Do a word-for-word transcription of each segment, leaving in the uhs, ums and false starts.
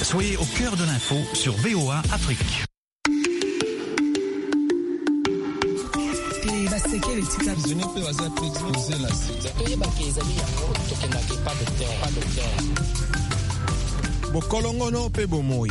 Soyez au cœur de l'info sur V O A Afrique. Bokolongono pe bomoi.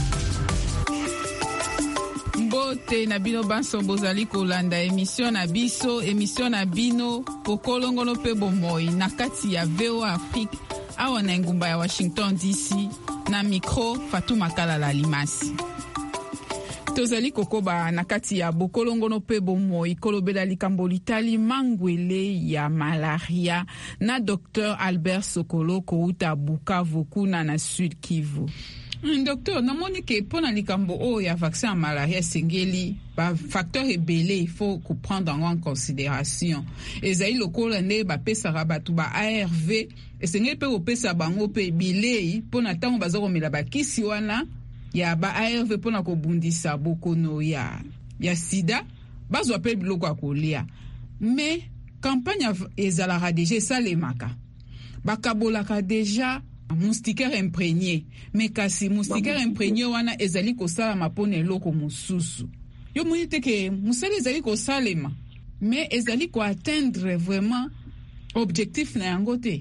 Mbote na bino banso bozali kolanda émission na biso émission na bino Bokolongono pe bomoi na kati ya V O A Afrique awa na ngumba ya Washington D C na micro Fatou Makalala Alimasi. Tozali kokoba na kati ya Bokolongono pe bomoi kolobela likambo litali mangwele ya malaria na Docteur Albert Sokolo kouta Bukavu kuna na Sud Kivu. Docteur, namoni ke pona likambo o ya vaccin à malaria sengeli ba facteur ebele il faut ko prendre en considération. Ezali lokola ne ba pesa rabatu ba A R V esengeli pe opesa bango pe bilei pona tango bazoko mela bakisi wana ya ba A R V pona ko bundisa bokono ya ya sida bazwa pe biloko akolia. Mais campagne ezala déjà salemaka. Bakabolaka déjà moustiquaire imprégné, mais kasi moustiquaire imprégné wana ezali kosala mapone eloko mususu. Yo monite ke musali ezali kosalema, mais ezali ko atteindre vraiment objectif na yango te.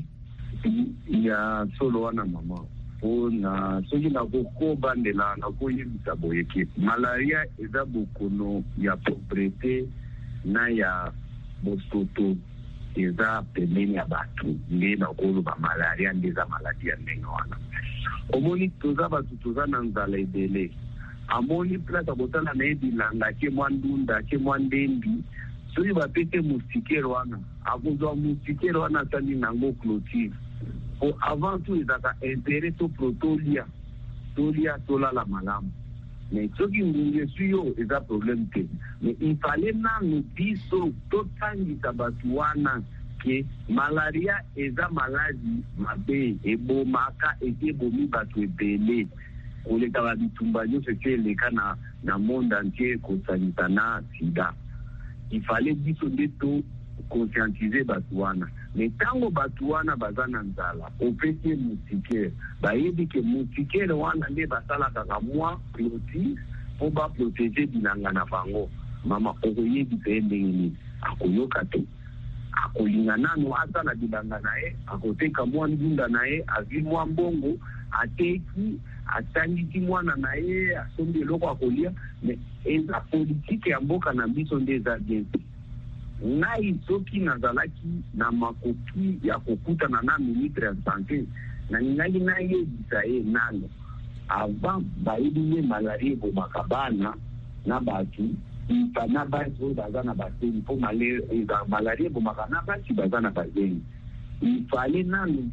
Ya solo wana mama. Ona soki na koko bandela na koyebisa boyeke. Malaria eza bokono ya pauvreté na ya bosoto. Eza pembeni ya batu nde na koloba malaria nde eza maladi ya ndenge wana. Omoni toza batu toza na nzala ebele, amoni place abotana na ye bilanga ke mwa ndunda ke mwa ndendi soki bapete moustiquaire wana akozwa moustiquaire wana asali nango clôture po avant tout ezaka intérêt to protolia tolia tolala malamu. Mais soki ngunge suyo eza problème te. Mais il fallait nanu biso totangisa batu wana ke malaria eza maladi mabe ebomaka ebomi batu ebele koleka babitumba nyonso te eleka na na monde entier kosanita na sida. Il fallait biso nde to conscientiser batu wana. Mais tango batu wana baza na nzala opesi moustiquaire bayebi ke moustiquaire wana nde basalaka ka mwa clôture po ba protéger bilanga na bango. Mama okoyebi pe ndenge akoyoka te akolinga nanu asala bilanga na ye akoteka mwa ndunda na ye avi mwa mbongo ateki atangisi mwana na ye asombi eloko akolia. Mais eza politike ya mboka na biso nde eza bien. Ngai soki nazalaki na makoki ya kokutana na ministre ya santé na ngai na yebisa ye nano avant bayebi ye malaria ebomaka bana na batu na basi oyo baza na baseni mpo malaria ebomaka na basi baza na baseni. Ifale nano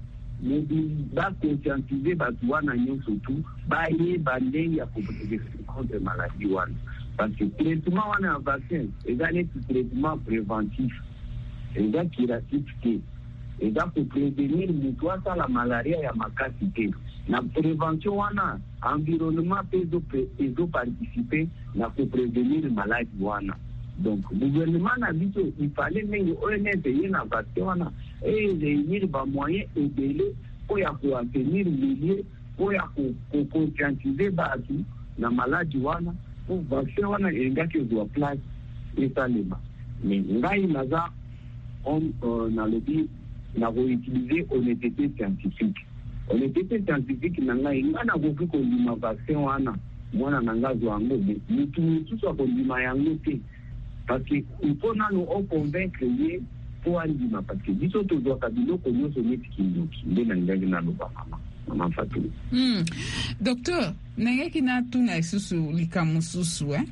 baconscientize batu wana nyonso tu bayeba ndenge ya koprotege contre maladie wana. Parce que le traitement on a un vaccin, il un traitement préventif, il y a curatif, il y a pour prévenir la malaria et la macacité. La prévention on a environnement peut participer pour prévenir la maladie. Donc le gouvernement a dit qu'il fallait que l'O M S ait un vaccin et réunir des moyens aidés pour obtenir les liens, pour conscientiser la maladie. Pour vaccin wana engaki ezwa place esalema. Mais ngai naza on na lobi na réutiliser honnêteté scientifique. Honnêteté scientifique na ngai ngana koki kondima vaccin wana mwana na ngazi wango mutu mutu so kondima yango te. Parce que il faut nanu on convaincre ye pour andima parce que biso tozwa kabiloko nyonso neti kindoki nde na ngai na loba mama. Hmm. Docteur, nengeki na tuna isusu likamususu eh?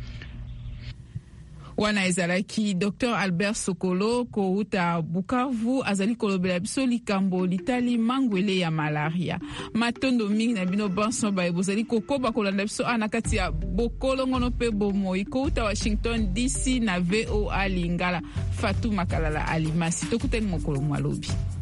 Wana ezalaki Docteur Albert Sokolo kouta Bukavu azali kolobela biso likambo litali mangwele ya malaria. Matondo mingi na bino banso ba ebozali kokoba kolanda biso ana kati ya Bokolongono pe bomoi kouta Washington D C na V O A Lingala Fatou Makalala Alimasi. Tokuteni mokolo mwalobi.